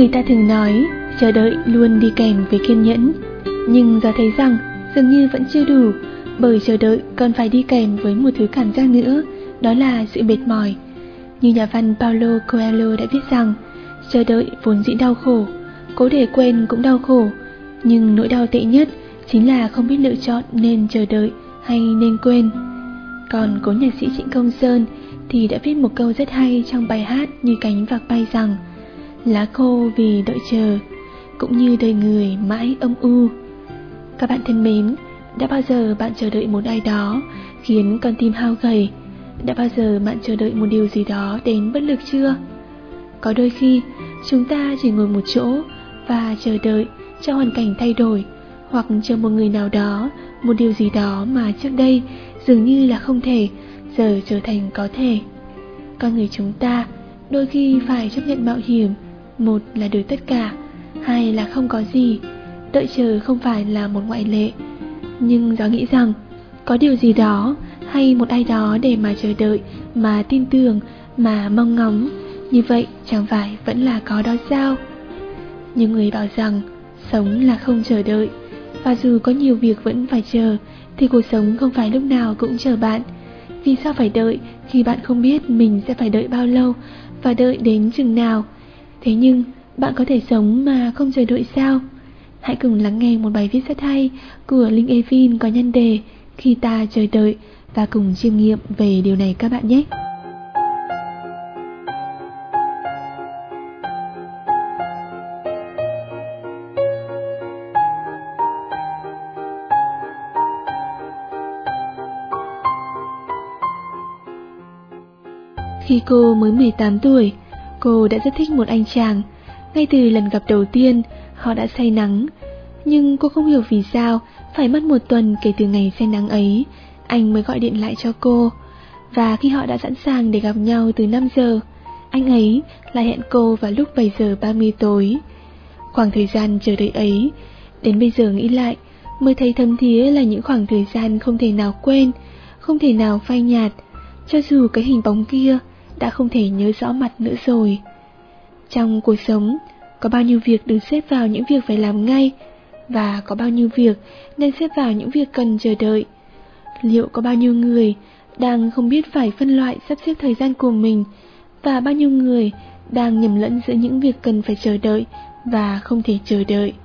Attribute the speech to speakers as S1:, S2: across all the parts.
S1: Người ta thường nói chờ đợi luôn đi kèm với kiên nhẫn, nhưng do thấy rằng dường như vẫn chưa đủ, bởi chờ đợi còn phải đi kèm với một thứ cảm giác nữa, đó là sự mệt mỏi. Như nhà văn Paulo Coelho đã viết rằng, chờ đợi vốn dĩ đau khổ, cố để quên cũng đau khổ, nhưng nỗi đau tệ nhất chính là không biết lựa chọn nên chờ đợi hay nên quên. Còn cố nhạc sĩ Trịnh Công Sơn thì đã viết một câu rất hay trong bài hát Như Cánh Vạc Bay rằng, lá khô vì đợi chờ, cũng như đời người mãi âm u. Các bạn thân mến, đã bao giờ bạn chờ đợi một ai đó khiến con tim hao gầy? Đã bao giờ bạn chờ đợi một điều gì đó đến bất lực chưa? Có đôi khi chúng ta chỉ ngồi một chỗ và chờ đợi cho hoàn cảnh thay đổi, hoặc chờ một người nào đó, một điều gì đó mà trước đây dường như là không thể, giờ trở thành có thể. Con người chúng ta đôi khi phải chấp nhận mạo hiểm, một là được tất cả, hai là không có gì. Đợi chờ không phải là một ngoại lệ, nhưng Gió nghĩ rằng có điều gì đó hay một ai đó để mà chờ đợi, mà tin tưởng, mà mong ngóng, như vậy chẳng phải vẫn là có đó sao? Nhiều người bảo rằng sống là không chờ đợi, và dù có nhiều việc vẫn phải chờ, thì cuộc sống không phải lúc nào cũng chờ bạn. Vì sao phải đợi khi bạn không biết mình sẽ phải đợi bao lâu và đợi đến chừng nào? Thế nhưng bạn có thể sống mà không chờ đợi sao? Hãy cùng lắng nghe một bài viết rất hay của Linh Evin có nhan đề Khi ta chờ đợi, và cùng chiêm nghiệm về điều này các bạn nhé. Khi cô mới 18 tuổi, cô đã rất thích một anh chàng. Ngay từ lần gặp đầu tiên, họ đã say nắng. Nhưng cô không hiểu vì sao phải mất một tuần kể từ ngày say nắng ấy, anh mới gọi điện lại cho cô. Và khi họ đã sẵn sàng để gặp nhau từ 5 giờ, anh ấy lại hẹn cô vào lúc 7 giờ 30 tối. Khoảng thời gian chờ đợi ấy, đến bây giờ nghĩ lại, mới thấy thấm thía là những khoảng thời gian không thể nào quên, không thể nào phai nhạt, cho dù cái hình bóng kia đã không thể nhớ rõ mặt nữa rồi. Trong cuộc sống, có bao nhiêu việc được xếp vào những việc phải làm ngay, và có bao nhiêu việc nên xếp vào những việc cần chờ đợi. Liệu có bao nhiêu người đang không biết phải phân loại sắp xếp thời gian của mình, và bao nhiêu người đang nhầm lẫn giữa những việc cần phải chờ đợi và không thể chờ đợi?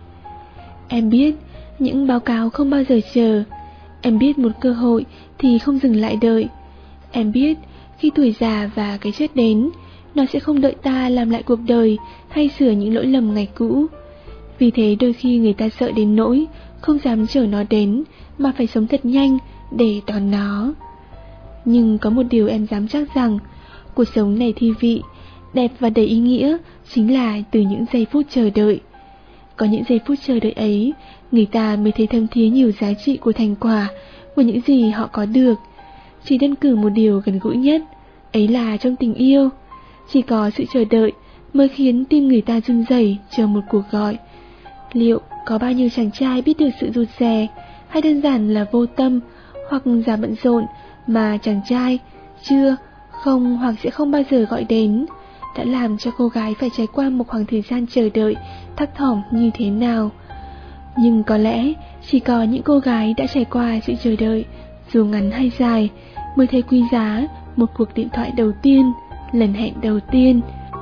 S1: Em biết những báo cáo không bao giờ chờ. Em biết một cơ hội thì không dừng lại đợi. Em biết khi tuổi già và cái chết đến, nó sẽ không đợi ta làm lại cuộc đời hay sửa những lỗi lầm ngày cũ. Vì thế đôi khi người ta sợ đến nỗi không dám chờ nó đến, mà phải sống thật nhanh để đón nó. Nhưng có một điều em dám chắc rằng, cuộc sống này thi vị, đẹp và đầy ý nghĩa chính là từ những giây phút chờ đợi. Có những giây phút chờ đợi ấy, người ta mới thấy thấm thía nhiều giá trị của thành quả, của những gì họ có được. Chỉ đơn cử một điều gần gũi nhất, ấy là trong tình yêu. Chỉ có sự chờ đợi mới khiến tim người ta run rẩy chờ một cuộc gọi. Liệu có bao nhiêu chàng trai biết được sự rụt rè, hay đơn giản là vô tâm hoặc giả bận rộn mà chàng trai chưa, không hoặc sẽ không bao giờ gọi đến, đã làm cho cô gái phải trải qua một khoảng thời gian chờ đợi thấp thỏm như thế nào? Nhưng có lẽ chỉ có những cô gái đã trải qua sự chờ đợi, dù ngắn hay dài, mới thấy quý giá một cuộc điện thoại đầu tiên, lần hẹn đầu tiên.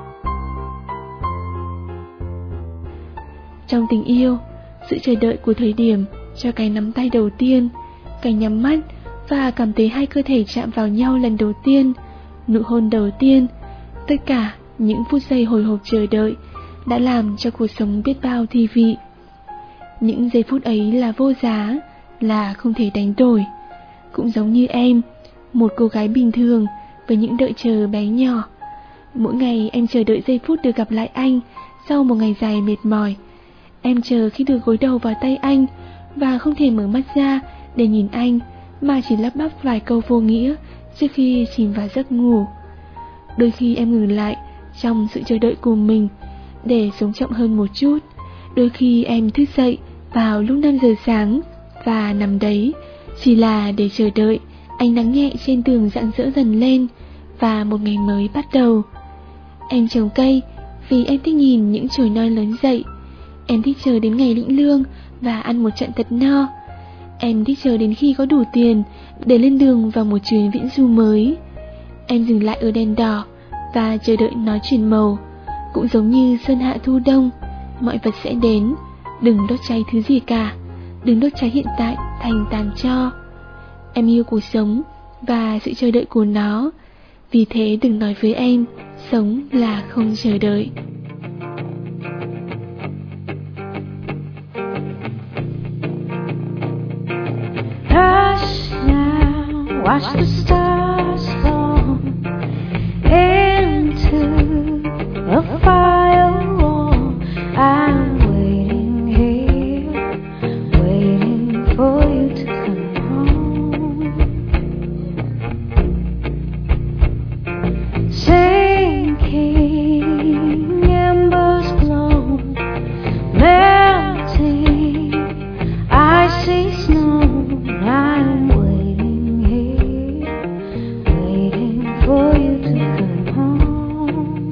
S1: Trong tình yêu, sự chờ đợi của thời điểm cho cái nắm tay đầu tiên, cái nhắm mắt và cảm thấy hai cơ thể chạm vào nhau lần đầu tiên, nụ hôn đầu tiên, tất cả những phút giây hồi hộp chờ đợi đã làm cho cuộc sống biết bao thi vị. Những giây phút ấy là vô giá, là không thể đánh đổi. Cũng giống như em, một cô gái bình thường với những đợi chờ bé nhỏ. Mỗi ngày em chờ đợi giây phút được gặp lại anh sau một ngày dài mệt mỏi. Em chờ khi được gối đầu vào tay anh và không thể mở mắt ra để nhìn anh, mà chỉ lắp bắp vài câu vô nghĩa trước khi chìm vào giấc ngủ. Đôi khi em ngừng lại trong sự chờ đợi của mình để sống chậm hơn một chút. Đôi khi em thức dậy vào lúc 5 giờ sáng và nằm đấy chỉ là để chờ đợi ánh nắng nhẹ trên tường rạng rỡ dần lên và một ngày mới bắt đầu. Em trồng cây vì em thích nhìn những chồi non lớn dậy. Em thích chờ đến ngày lĩnh lương và ăn một trận thật no. Em thích chờ đến khi có đủ tiền để lên đường vào một chuyến viễn du mới. Em dừng lại ở đèn đỏ và chờ đợi nó chuyển màu. Cũng giống như xuân hạ thu đông, mọi vật sẽ đến. Đừng đốt cháy thứ gì cả, đừng đốt cháy hiện tại thành tàn tro. Em yêu cuộc sống và sự chờ đợi của nó. Vì thế đừng nói với em sống là không chờ đợi.
S2: Hush now, watch the stars fall into a firewall. I'm waiting here, waiting for you to come home. Sinking embers glow, melting icy snow. I'm waiting here, waiting for you to come home.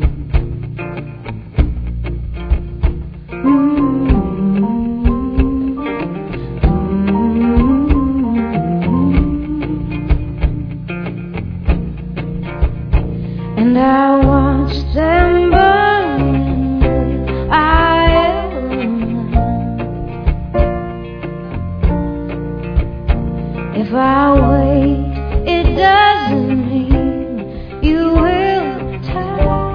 S2: And I watch them burn. Will I ever learn? If I wait, it doesn't mean you will return.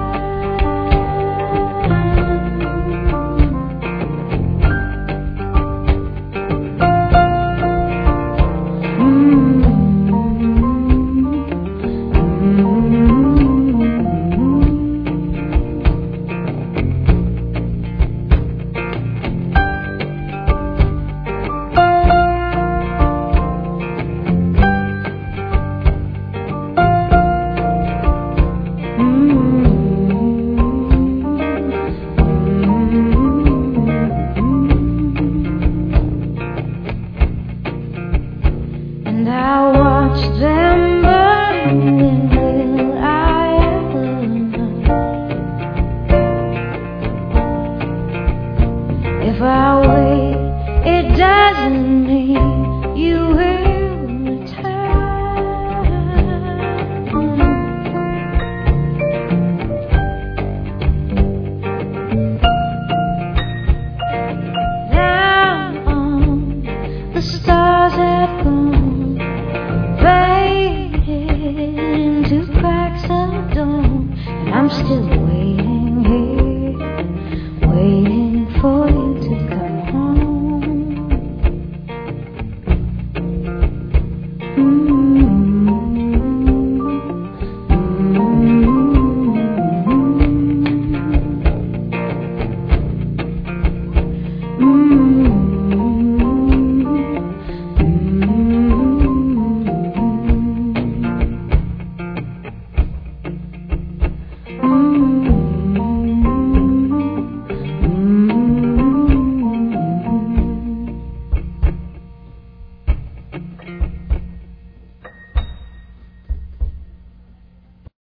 S2: And I watch them burn. Will I ever learn? If I wait, it doesn't mean you will return. Now on, the stars have gone, faded into cracks of dawn. And I'm still waiting here, waiting for you to come home.